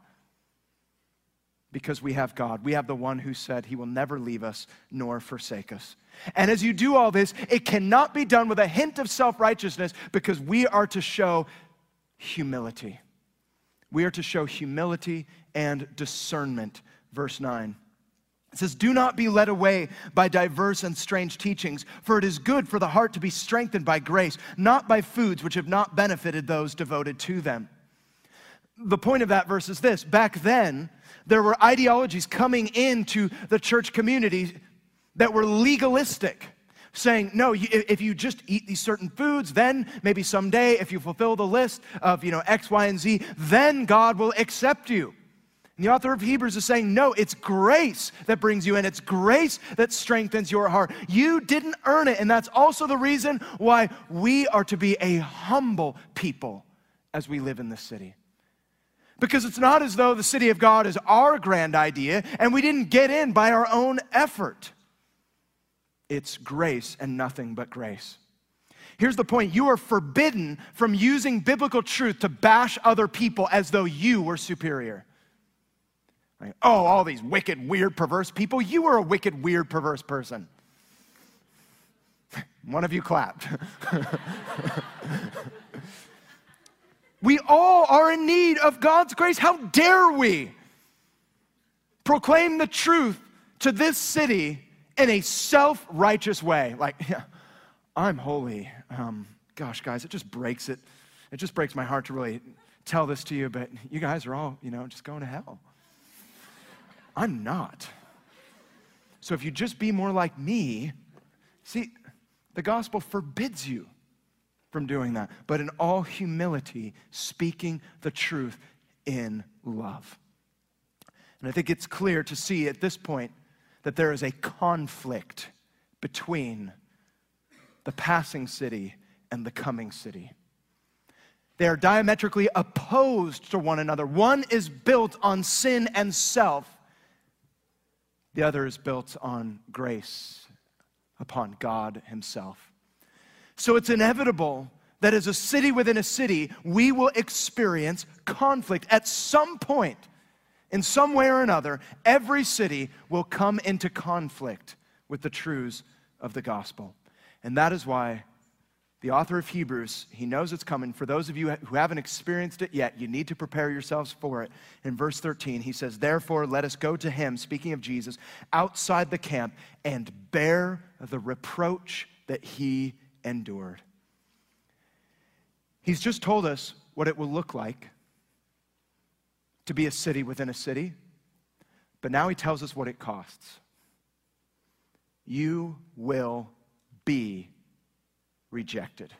Because we have God. We have the one who said he will never leave us nor forsake us. And as you do all this, it cannot be done with a hint of self-righteousness, because we are to show humility. We are to show humility and discernment. Verse nine. It says, do not be led away by diverse and strange teachings, for it is good for the heart to be strengthened by grace, not by foods which have not benefited those devoted to them. The point of that verse is this. Back then, there were ideologies coming into the church community that were legalistic, saying, no, if you just eat these certain foods, then maybe someday, if you fulfill the list of, you know, X, Y, and Z, then God will accept you. And the author of Hebrews is saying, no, it's grace that brings you in. It's grace that strengthens your heart. You didn't earn it, and that's also the reason why we are to be a humble people as we live in this city. Because it's not as though the city of God is our grand idea, and we didn't get in by our own effort. It's grace and nothing but grace. Here's the point. You are forbidden from using biblical truth to bash other people as though you were superior. Like, oh, all these wicked, weird, perverse people. You are a wicked, weird, perverse person. One of you clapped. We all are in need of God's grace. How dare we proclaim the truth to this city in a self-righteous way? Like, yeah, I'm holy. Um, gosh, guys, it just breaks it. It just breaks my heart to really tell this to you, but you guys are all, you know, just going to hell. I'm not. So if you just be more like me, see, the gospel forbids you from doing that, but in all humility, speaking the truth in love. And I think it's clear to see at this point that there is a conflict between the passing city and the coming city. They are diametrically opposed to one another. One is built on sin and self. The other is built on grace, upon God himself. So it's inevitable that as a city within a city, we will experience conflict. At some point, in some way or another, every city will come into conflict with the truths of the gospel. And that is why the author of Hebrews, he knows it's coming. For those of you who haven't experienced it yet, you need to prepare yourselves for it. In verse thirteen, he says, therefore, let us go to him, speaking of Jesus, outside the camp and bear the reproach that he endured. He's just told us what it will look like to be a city within a city, but now he tells us what it costs. You will be rejected.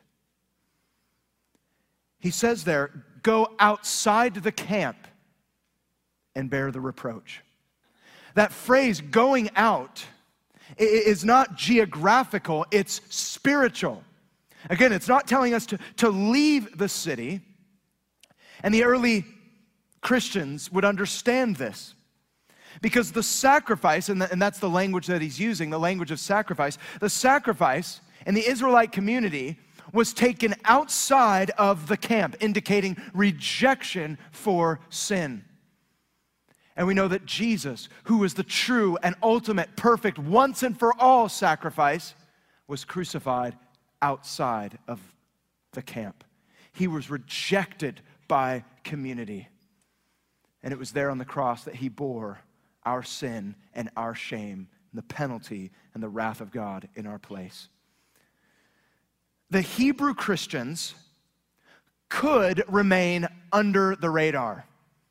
He says there, go outside the camp and bear the reproach. That phrase, going out, is not geographical, it's spiritual. Again, it's not telling us to, to leave the city. And the early Christians would understand this. Because the sacrifice, and, the, and that's the language that he's using, the language of sacrifice, the sacrifice in the Israelite community was taken outside of the camp, indicating rejection for sin. And we know that Jesus, who was the true and ultimate, perfect, once and for all sacrifice, was crucified outside of the camp. He was rejected by community. And it was there on the cross that he bore our sin and our shame, and the penalty and the wrath of God in our place. The Hebrew Christians could remain under the radar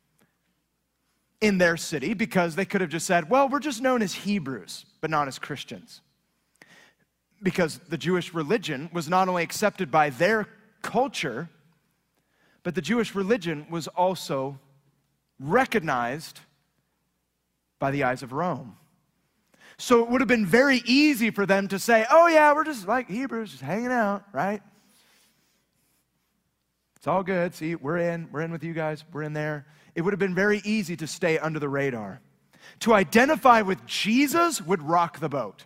in their city because they could have just said, well, we're just known as Hebrews, but not as Christians. Because the Jewish religion was not only accepted by their culture, but the Jewish religion was also recognized by the eyes of Rome. So it would have been very easy for them to say, oh yeah, we're just like Hebrews, just hanging out, right? It's all good. See, we're in. We're in with you guys. We're in there. It would have been very easy to stay under the radar. To identify with Jesus would rock the boat.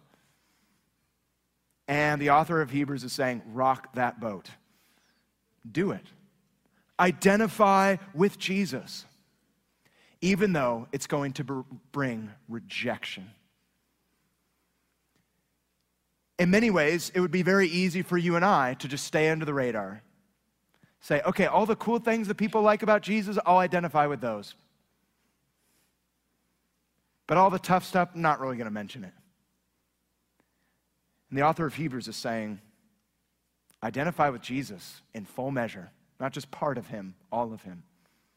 And the author of Hebrews is saying, rock that boat. Do it. Identify with Jesus, even though it's going to br- bring rejection. In many ways, it would be very easy for you and I to just stay under the radar. Say, okay, all the cool things that people like about Jesus, I'll identify with those. But all the tough stuff, I'm not really going to mention it. And the author of Hebrews is saying, identify with Jesus in full measure, not just part of him, all of him.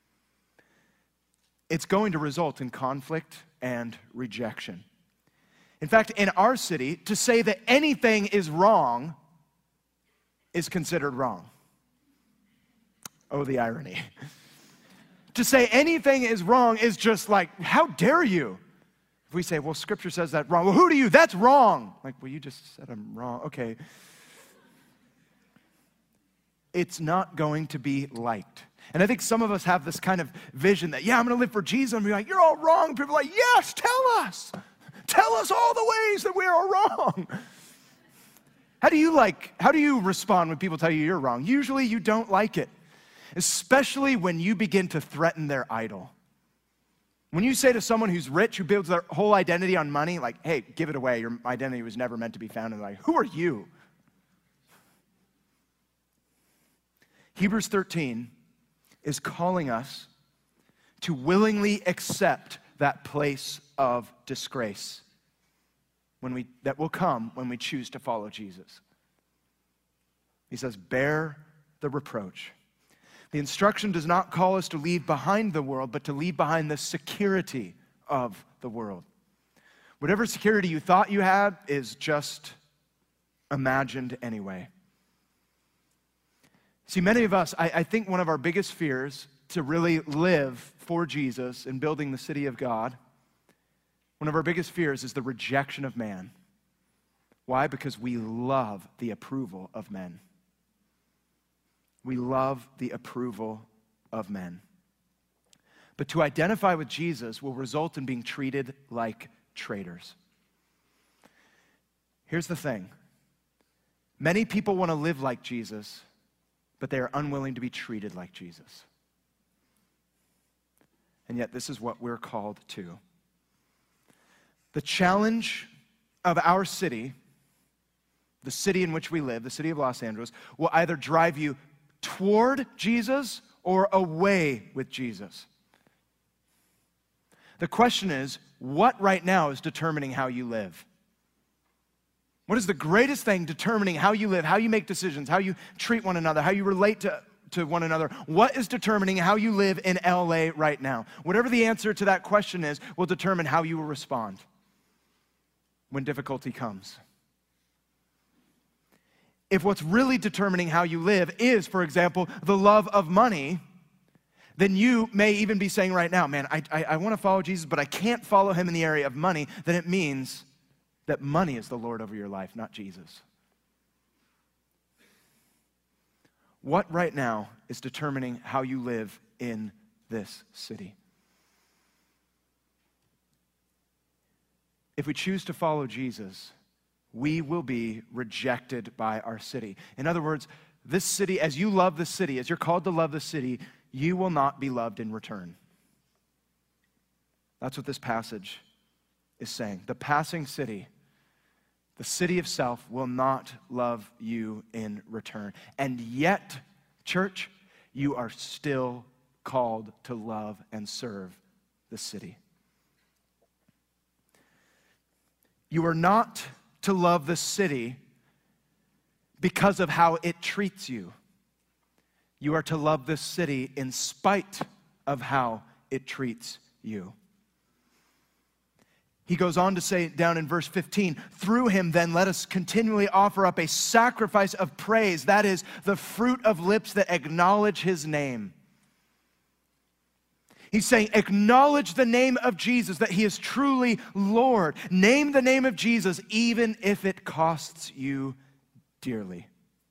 It's going to result in conflict and rejection. In fact, in our city, to say that anything is wrong is considered wrong. Oh, the irony. To say anything is wrong is just like, how dare you? If we say, well, Scripture says that wrong. Well, who do you? That's wrong. Like, well, you just said I'm wrong. Okay. It's not going to be liked. And I think some of us have this kind of vision that, yeah, I'm going to live for Jesus. And be like, you're all wrong. People are like, yes, tell us. Tell us all the ways that we are wrong. How do you like, how do you respond when people tell you you're wrong? Usually you don't like it, especially when you begin to threaten their idol. When you say to someone who's rich, who builds their whole identity on money, like, hey, give it away. Your identity was never meant to be found. And they're like, who are you? Hebrews thirteen is calling us to willingly accept that place of disgrace when we, that will come when we choose to follow Jesus. He says, bear the reproach. The instruction does not call us to leave behind the world, but to leave behind the security of the world. Whatever security you thought you had is just imagined anyway. See, many of us, I, I think one of our biggest fears to really live for Jesus and building the city of God, one of our biggest fears is the rejection of man. Why? Because we love the approval of men. We love the approval of men. But to identify with Jesus will result in being treated like traitors. Here's the thing. Many people want to live like Jesus, but they are unwilling to be treated like Jesus. And yet this is what we're called to. The challenge of our city, the city in which we live, the city of Los Angeles, will either drive you toward Jesus or away with Jesus. The question is, what right now is determining how you live? What is the greatest thing determining how you live, how you make decisions, how you treat one another, how you relate to, to one another? What is determining how you live in L A right now? Whatever the answer to that question is will determine how you will respond when difficulty comes. If what's really determining how you live is, for example, the love of money, then you may even be saying right now, man, I, I, I want to follow Jesus, but I can't follow him in the area of money. Then it means that money is the Lord over your life, not Jesus. What right now is determining how you live in this city? If we choose to follow Jesus, we will be rejected by our city. In other words, this city, as you love this city, as you're called to love this city, you will not be loved in return. That's what this passage is saying. The passing city, the city of self, will not love you in return. And yet, church, you are still called to love and serve the city. You are not to love the city because of how it treats you. You are to love this city in spite of how it treats you. He goes on to say down in verse fifteen, through him then let us continually offer up a sacrifice of praise, that is, the fruit of lips that acknowledge his name. He's saying, acknowledge the name of Jesus, that he is truly Lord. Name the name of Jesus, even if it costs you dearly.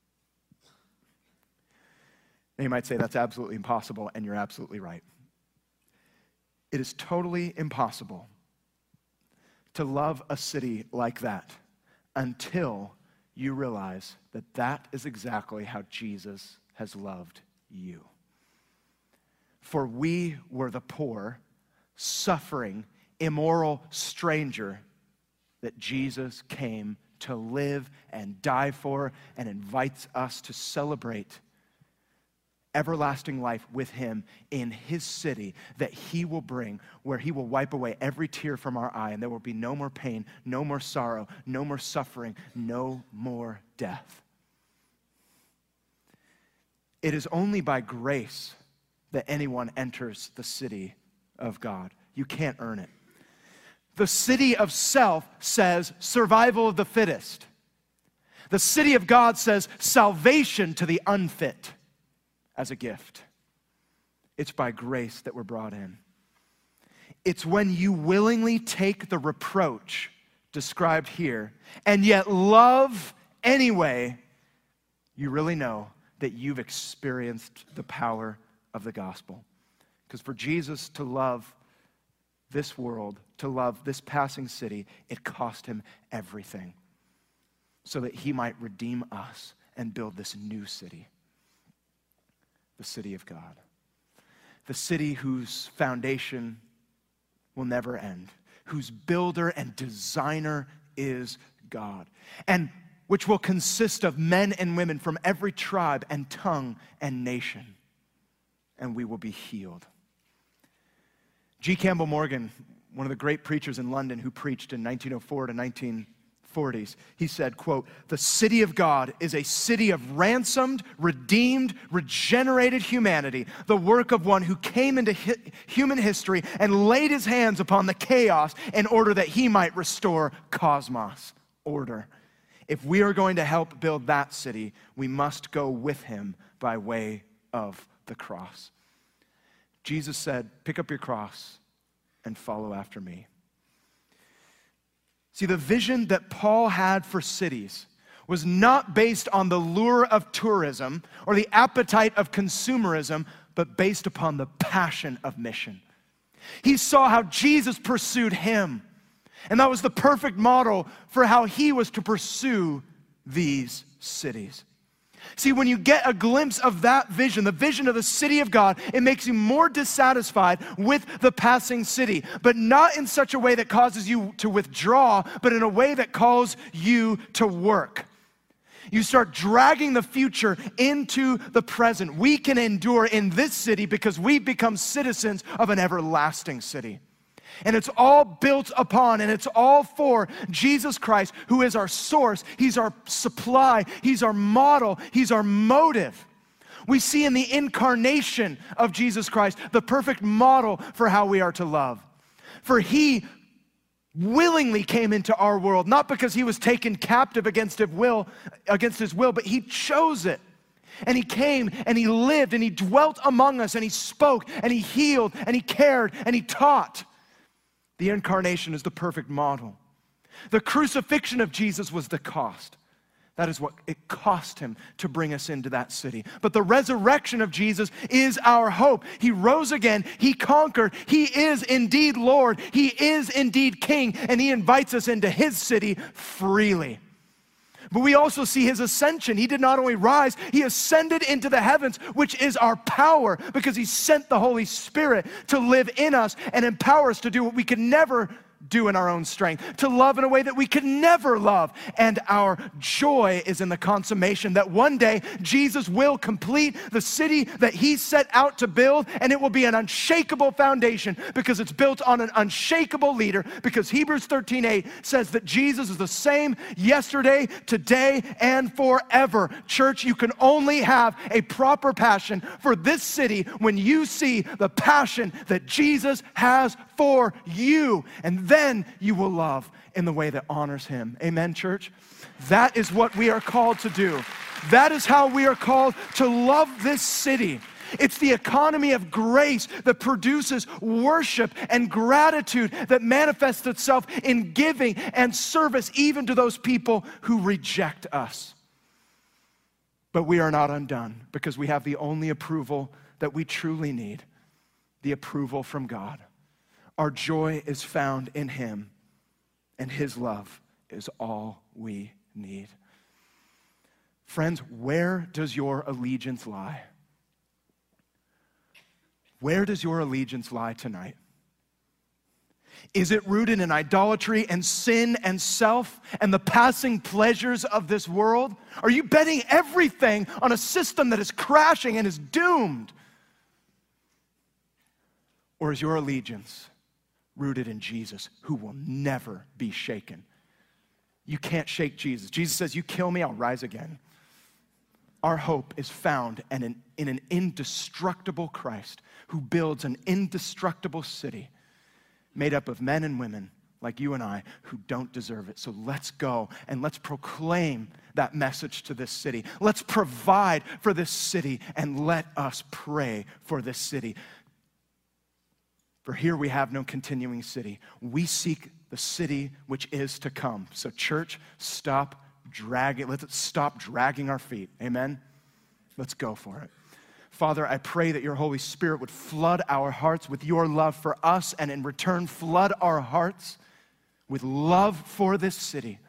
Now you might say that's absolutely impossible, and you're absolutely right. It is totally impossible to love a city like that until you realize that that is exactly how Jesus has loved you. For we were the poor, suffering, immoral stranger that Jesus came to live and die for, and invites us to celebrate everlasting life with him in his city that he will bring, where he will wipe away every tear from our eye, and there will be no more pain, no more sorrow, no more suffering, no more death. It is only by grace that anyone enters the city of God. You can't earn it. The city of self says survival of the fittest. The city of God says salvation to the unfit as a gift. It's by grace that we're brought in. It's when you willingly take the reproach described here and yet love anyway, you really know that you've experienced the power of the gospel. Because for Jesus to love this world, to love this passing city, it cost him everything so that he might redeem us and build this new city, the city of God, the city whose foundation will never end, whose builder and designer is God, and which will consist of men and women from every tribe and tongue and nation, and we will be healed. G. Campbell Morgan, one of the great preachers in London who preached in nineteen oh four to nineteen forties, he said, quote, "The city of God is a city of ransomed, redeemed, regenerated humanity, the work of one who came into hi- human history and laid his hands upon the chaos in order that he might restore cosmos, order. If we are going to help build that city, we must go with him by way of the cross." Jesus said, pick up your cross and follow after me. See, the vision that Paul had for cities was not based on the lure of tourism or the appetite of consumerism, but based upon the passion of mission. He saw how Jesus pursued him, and that was the perfect model for how he was to pursue these cities. See, when you get a glimpse of that vision, the vision of the city of God, it makes you more dissatisfied with the passing city, but not in such a way that causes you to withdraw, but in a way that calls you to work. You start dragging the future into the present. We can endure in this city because we become citizens of an everlasting city. And it's all built upon, and it's all for Jesus Christ, who is our source. He's our supply. He's our model. He's our motive. We see in the incarnation of Jesus Christ the perfect model for how we are to love. For he willingly came into our world, not because he was taken captive against his will, against his will, but he chose it. And he came and he lived and he dwelt among us and he spoke and he healed and he cared and he taught. The incarnation is the perfect model. The crucifixion of Jesus was the cost. That is what it cost him to bring us into that city. But the resurrection of Jesus is our hope. He rose again. He conquered. He is indeed Lord. He is indeed King. And he invites us into his city freely. But we also see his ascension. He did not only rise, he ascended into the heavens, which is our power, because he sent the Holy Spirit to live in us and empower us to do what we could never do in our own strength, to love in a way that we could never love. And our joy is in the consummation that one day Jesus will complete the city that he set out to build, and it will be an unshakable foundation because it's built on an unshakable leader, because Hebrews thirteen eight says that Jesus is the same yesterday, today, and forever. Church, you can only have a proper passion for this city when you see the passion that Jesus has for you. And then you will love in the way that honors him. Amen, church? That is what we are called to do. That is how we are called to love this city. It's the economy of grace that produces worship and gratitude that manifests itself in giving and service even to those people who reject us. But we are not undone because we have the only approval that we truly need, the approval from God. Our joy is found in him, and his love is all we need. Friends, where does your allegiance lie? Where does your allegiance lie tonight? Is it rooted in idolatry and sin and self and the passing pleasures of this world? Are you betting everything on a system that is crashing and is doomed? Or is your allegiance rooted in Jesus, who will never be shaken? You can't shake Jesus. Jesus says, you kill me, I'll rise again. Our hope is found in an, in an indestructible Christ who builds an indestructible city made up of men and women like you and I who don't deserve it. So let's go and let's proclaim that message to this city. Let's provide for this city and let us pray for this city. For here we have no continuing city. We seek the city which is to come. So church, stop dragging, let's stop dragging our feet. Amen? Let's go for it. Father, I pray that your Holy Spirit would flood our hearts with your love for us, and in return, flood our hearts with love for this city.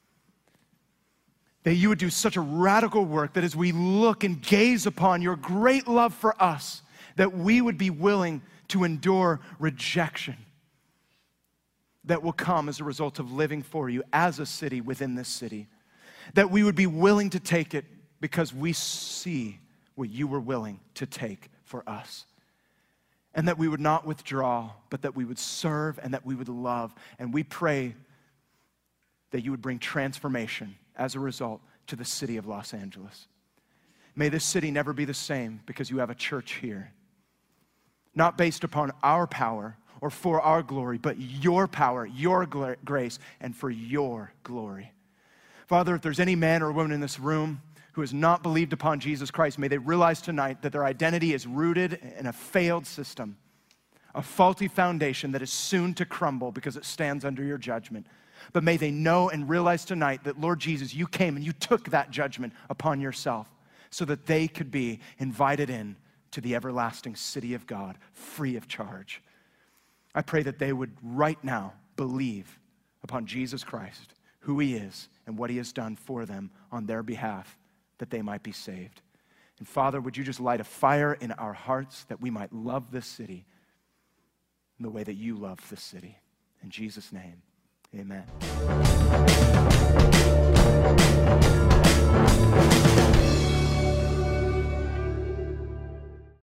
That you would do such a radical work that as we look and gaze upon your great love for us, that we would be willing to endure rejection that will come as a result of living for you as a city within this city. That we would be willing to take it because we see what you were willing to take for us. And that we would not withdraw, but that we would serve and that we would love. And we pray that you would bring transformation as a result to the city of Los Angeles. May this city never be the same because you have a church here. Not based upon our power or for our glory, but your power, your gl- grace, and for your glory. Father, if there's any man or woman in this room who has not believed upon Jesus Christ, may they realize tonight that their identity is rooted in a failed system, a faulty foundation that is soon to crumble because it stands under your judgment. But may they know and realize tonight that, Lord Jesus, you came and you took that judgment upon yourself so that they could be invited in to the everlasting city of God, free of charge. I pray that they would right now believe upon Jesus Christ, who he is and what he has done for them on their behalf, that they might be saved. And Father, would you just light a fire in our hearts that we might love this city in the way that you love this city. In Jesus' name, amen.